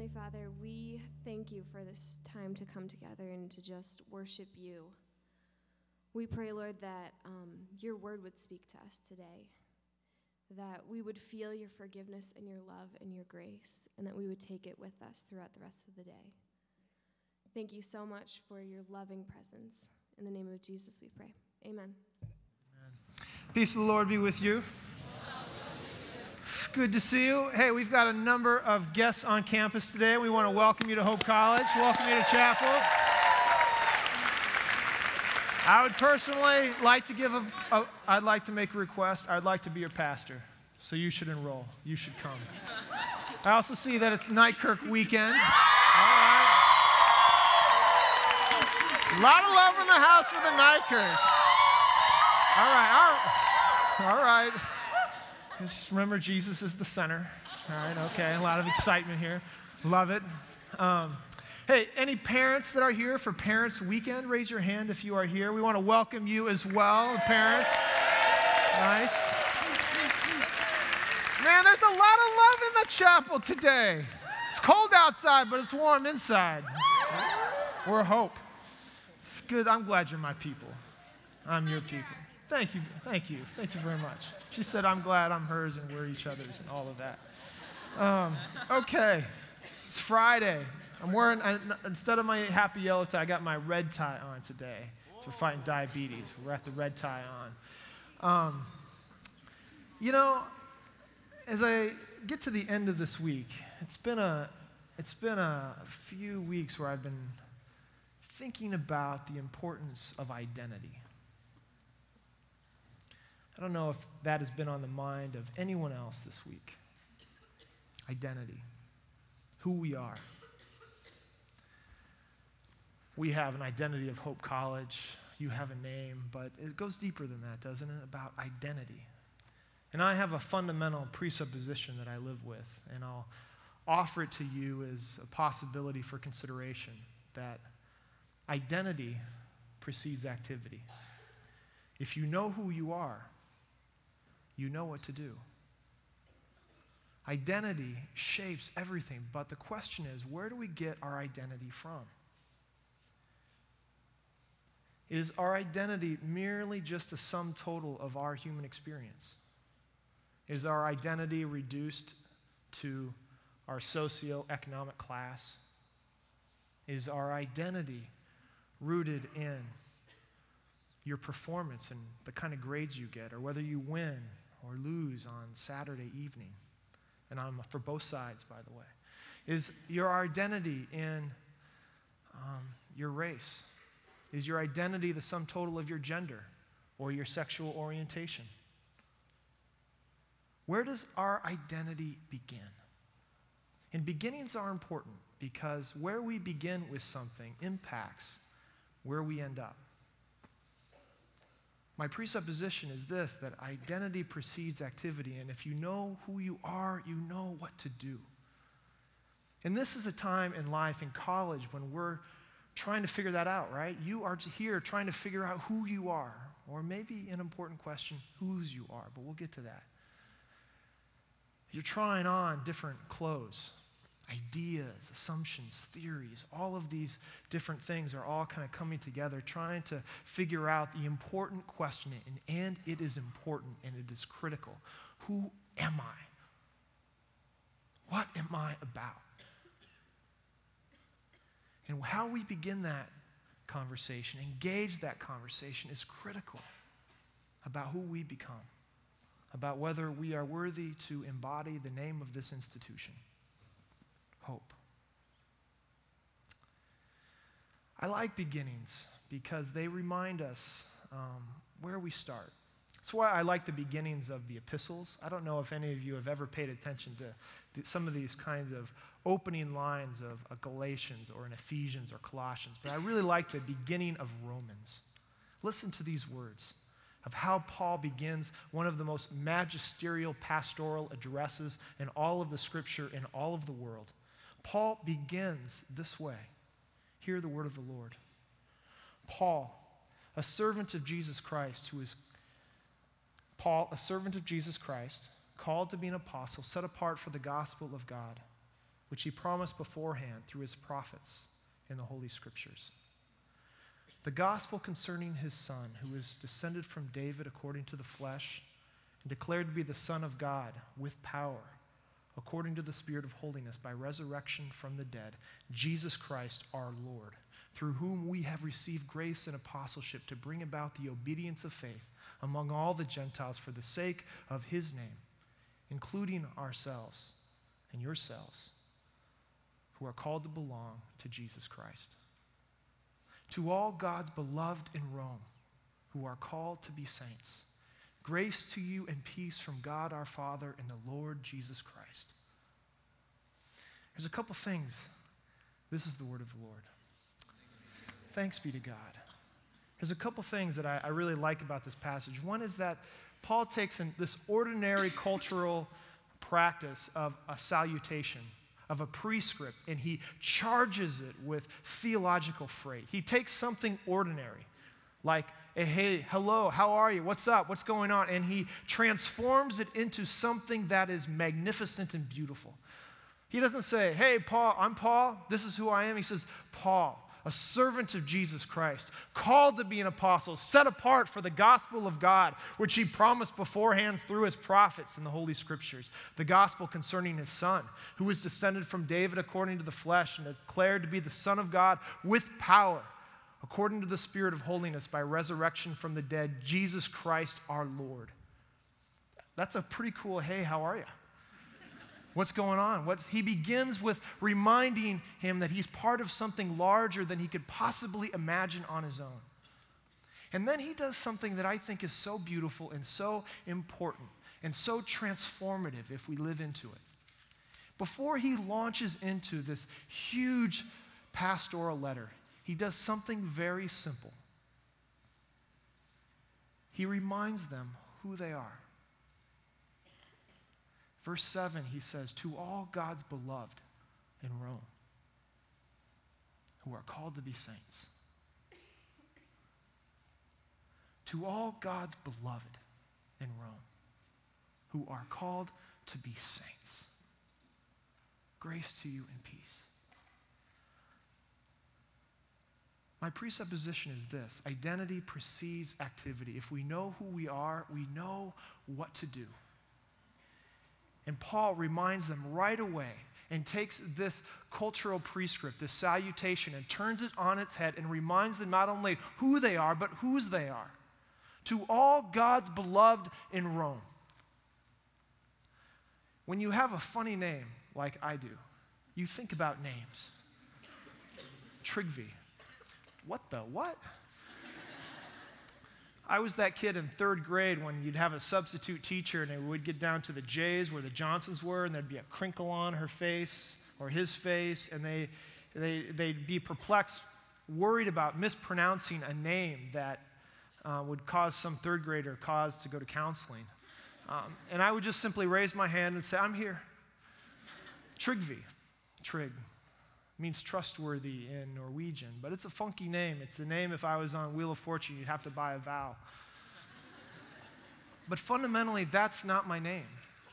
Heavenly Father, we thank you for this time to come together and to just worship you. We pray, Lord, that your word would speak to us today, that we would feel your forgiveness and your love and your grace, and that we would take it with us throughout the rest of the day. Thank you so much for your loving presence. In the name of Jesus we pray. Amen. Peace of the Lord be with you. Good to see you. Hey, we've got a number of guests on campus today. We want to welcome you to Hope College, welcome you to chapel. I would personally like to I'd like to make a request. I'd like to be your pastor, so you should enroll. You should come. I also see that it's Nightkerk weekend. All right. A lot of love in the house for the Nightkerk. All right. Just remember, Jesus is the center. All right, okay, a lot of excitement here. Love it. Hey, any parents that are here for Parents Weekend, raise your hand if you are here. We want to welcome you as well, parents. Nice. Man, there's a lot of love in the chapel today. It's cold outside, but it's warm inside. We're Hope. It's good. I'm glad you're my people. I'm your people. Thank you very much. She said, I'm glad I'm hers and we're each other's and all of that. Okay, it's Friday. I'm wearing, instead of my happy yellow tie, I got my red tie on today. So we're fighting diabetes. We're at the red tie on. As I get to the end of this week, it's been a few weeks where I've been thinking about the importance of identity. I don't know if that has been on the mind of anyone else this week. Identity. Who we are. We have an identity of Hope College. You have a name, but it goes deeper than that, doesn't it? About identity. And I have a fundamental presupposition that I live with, and I'll offer it to you as a possibility for consideration, that identity precedes activity. If you know who you are, you know what to do. Identity shapes everything, but the question is, where do we get our identity from? Is our identity merely just a sum total of our human experience? Is our identity reduced to our socioeconomic class? Is our identity rooted in your performance and the kind of grades you get, or whether you win or lose on Saturday evening? And I'm for both sides, by the way. Is your identity in your race? Is your identity the sum total of your gender or your sexual orientation? Where does our identity begin? And beginnings are important because where we begin with something impacts where we end up. My presupposition is this, that identity precedes activity, and if you know who you are, you know what to do. And this is a time in life, in college, when we're trying to figure that out, right? You are here trying to figure out who you are, or maybe an important question, whose you are, but we'll get to that. You're trying on different clothes. Ideas, assumptions, theories, all of these different things are all kind of coming together, trying to figure out the important question, and it is important and it is critical. Who am I? What am I about? And how we begin that conversation, engage that conversation, is critical about who we become, about whether we are worthy to embody the name of this institution. Hope. I like beginnings because they remind us where we start. That's why I like the beginnings of the epistles. I don't know if any of you have ever paid attention to some of these kinds of opening lines of a Galatians or an Ephesians or Colossians, but I really like the beginning of Romans. Listen to these words of how Paul begins one of the most magisterial pastoral addresses in all of the scripture in all of the world. Paul begins this way. Hear the word of the Lord. Paul, a servant of Jesus Christ, called to be an apostle, set apart for the gospel of God, which he promised beforehand through his prophets in the Holy Scriptures. The gospel concerning his Son, who is descended from David according to the flesh, and declared to be the Son of God with power, according to the Spirit of holiness, by resurrection from the dead, Jesus Christ our Lord, through whom we have received grace and apostleship to bring about the obedience of faith among all the Gentiles for the sake of his name, including ourselves and yourselves, who are called to belong to Jesus Christ. To all God's beloved in Rome, who are called to be saints, grace to you and peace from God our Father and the Lord Jesus Christ. There's a couple things. This is the word of the Lord. Thanks be to God. There's a couple things that I really like about this passage. One is that Paul takes in this ordinary cultural practice of a salutation, of a prescript, and he charges it with theological freight. He takes something ordinary, like a hey, hello, how are you, what's up, what's going on, and he transforms it into something that is magnificent and beautiful. He doesn't say, hey, Paul, I'm Paul, this is who I am. He says, Paul, a servant of Jesus Christ, called to be an apostle, set apart for the gospel of God, which he promised beforehand through his prophets in the Holy Scriptures, the gospel concerning his Son, who was descended from David according to the flesh and declared to be the Son of God with power, according to the Spirit of holiness, by resurrection from the dead, Jesus Christ our Lord. That's a pretty cool, hey, how are you? What's going on? He begins with reminding him that he's part of something larger than he could possibly imagine on his own. And then he does something that I think is so beautiful and so important and so transformative if we live into it. Before he launches into this huge pastoral letter, he does something very simple. He reminds them who they are. Verse 7, he says, to all God's beloved in Rome, who are called to be saints. To all God's beloved in Rome, who are called to be saints. Grace to you and peace. My presupposition is this: identity precedes activity. If we know who we are, we know what to do. And Paul reminds them right away and takes this cultural prescript, this salutation, and turns it on its head and reminds them not only who they are, but whose they are. To all God's beloved in Rome. When you have a funny name like I do, you think about names. Trigvi. What the what? I was that kid in third grade when you'd have a substitute teacher and they would get down to the J's where the Johnsons were, and there'd be a crinkle on her face or his face, and they'd be perplexed, worried about mispronouncing a name that would cause some third grader cause to go to counseling. And I would just simply raise my hand and say, I'm here. Trigvi. Trig means trustworthy in Norwegian, but it's a funky name. It's the name if I was on Wheel of Fortune, you'd have to buy a vow. But fundamentally, that's not my name.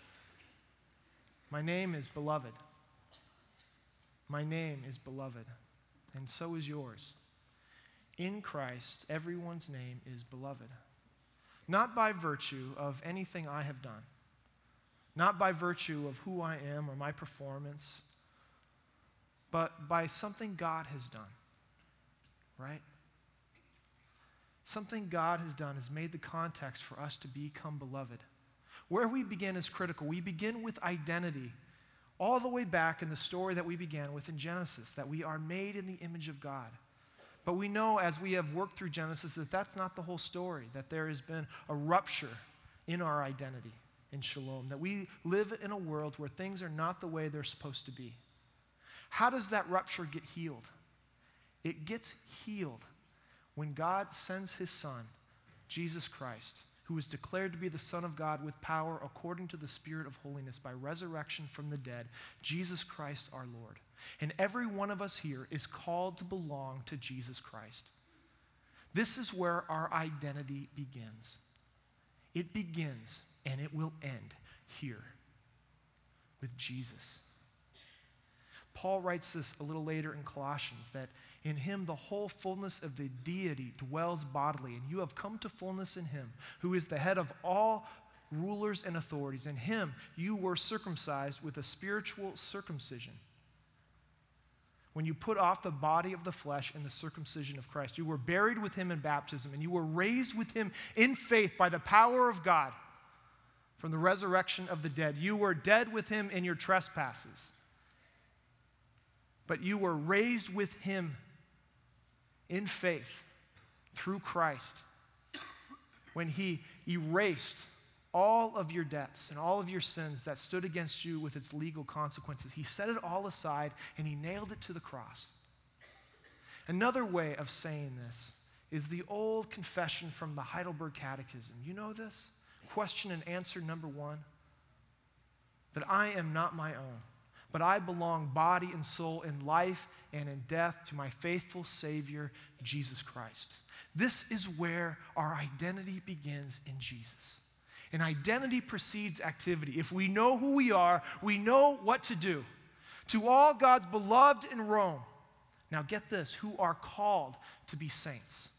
My name is beloved. My name is beloved, and so is yours. In Christ, everyone's name is beloved. Not by virtue of anything I have done, not by virtue of who I am or my performance, but by something God has done, right? Something God has done has made the context for us to become beloved. Where we begin is critical. We begin with identity all the way back in the story that we began with in Genesis, that we are made in the image of God. But we know as we have worked through Genesis that that's not the whole story, that there has been a rupture in our identity in Shalom, that we live in a world where things are not the way they're supposed to be. How does that rupture get healed? It gets healed when God sends his Son, Jesus Christ, who is declared to be the Son of God with power according to the Spirit of holiness by resurrection from the dead, Jesus Christ our Lord. And every one of us here is called to belong to Jesus Christ. This is where our identity begins. It begins and it will end here with Jesus. Paul writes this a little later in Colossians, that in him the whole fullness of the deity dwells bodily, and you have come to fullness in him, who is the head of all rulers and authorities. In him you were circumcised with a spiritual circumcision, when you put off the body of the flesh in the circumcision of Christ. You were buried with him in baptism, and you were raised with him in faith by the power of God from the resurrection of the dead. You were dead with him in your trespasses, but you were raised with him in faith through Christ, when he erased all of your debts and all of your sins that stood against you with its legal consequences. He set it all aside and he nailed it to the cross. Another way of saying this is the old confession from the Heidelberg Catechism. You know this? Question and answer number 1, that I am not my own, but I belong body and soul in life and in death to my faithful Savior, Jesus Christ. This is where our identity begins in Jesus. And identity precedes activity. If we know who we are, we know what to do. To all God's beloved in Rome, now get this, who are called to be saints.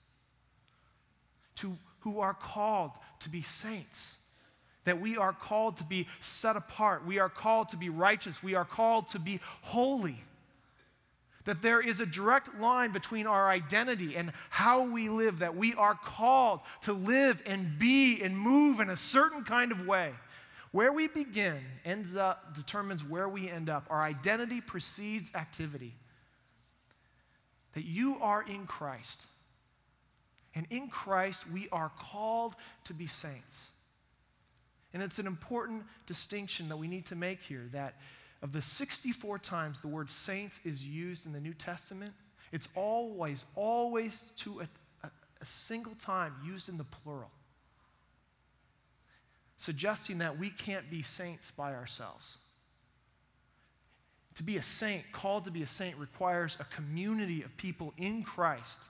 Who are called to be saints. That we are called to be set apart. We are called to be righteous. We are called to be holy. That there is a direct line between our identity and how we live, that we are called to live and be and move in a certain kind of way. Where we begin determines where we end up. Our identity precedes activity. That you are in Christ. And in Christ, we are called to be saints. And it's an important distinction that we need to make here, that of the 64 times the word saints is used in the New Testament, it's always to a single time used in the plural, suggesting that we can't be saints by ourselves. To be a saint, called to be a saint, requires a community of people in Christ.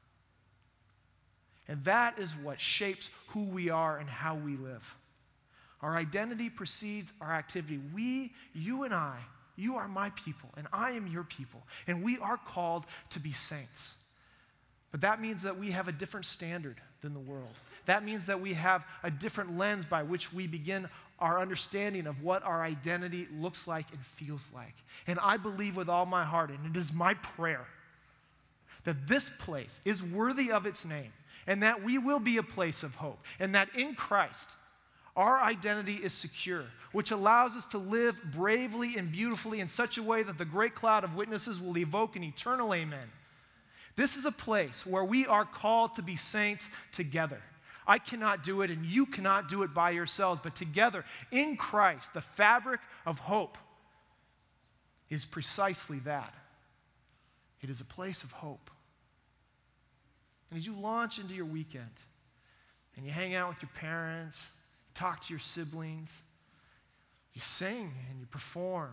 And that is what shapes who we are and how we live. Our identity precedes our activity. You and I, you are my people, and I am your people, and we are called to be saints. But that means that we have a different standard than the world. That means that we have a different lens by which we begin our understanding of what our identity looks like and feels like. And I believe with all my heart, and it is my prayer, that this place is worthy of its name, and that we will be a place of hope, and that in Christ, our identity is secure, which allows us to live bravely and beautifully in such a way that the great cloud of witnesses will evoke an eternal amen. This is a place where we are called to be saints together. I cannot do it, and you cannot do it by yourselves, but together in Christ, the fabric of hope is precisely that. It is a place of hope. And as you launch into your weekend, and you hang out with your parents, talk to your siblings, you sing and you perform.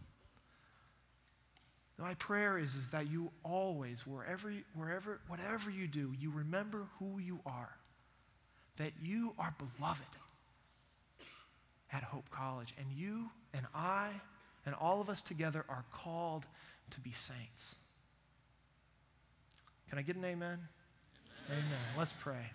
My prayer is that you always, whatever you do, you remember who you are, that you are beloved at Hope College, and you and I and all of us together are called to be saints. Can I get an amen? Amen. Let's pray.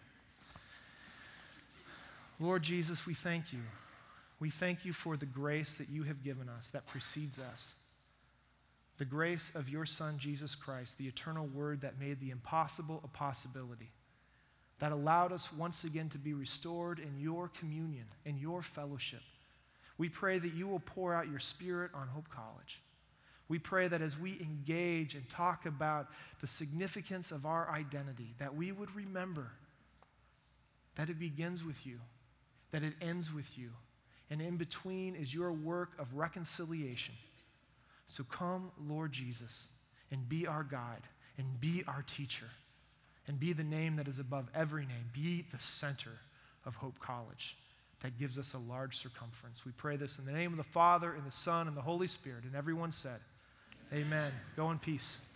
Lord Jesus, we thank you. We thank you for the grace that you have given us that precedes us. The grace of your Son, Jesus Christ, the eternal Word that made the impossible a possibility, that allowed us once again to be restored in your communion, in your fellowship. We pray that you will pour out your Spirit on Hope College. We pray that as we engage and talk about the significance of our identity, that we would remember that it begins with you, that it ends with you, and in between is your work of reconciliation. So come, Lord Jesus, and be our guide, and be our teacher, and be the name that is above every name. Be the center of Hope College that gives us a large circumference. We pray this in the name of the Father, and the Son, and the Holy Spirit. And everyone said, Amen. Go in peace.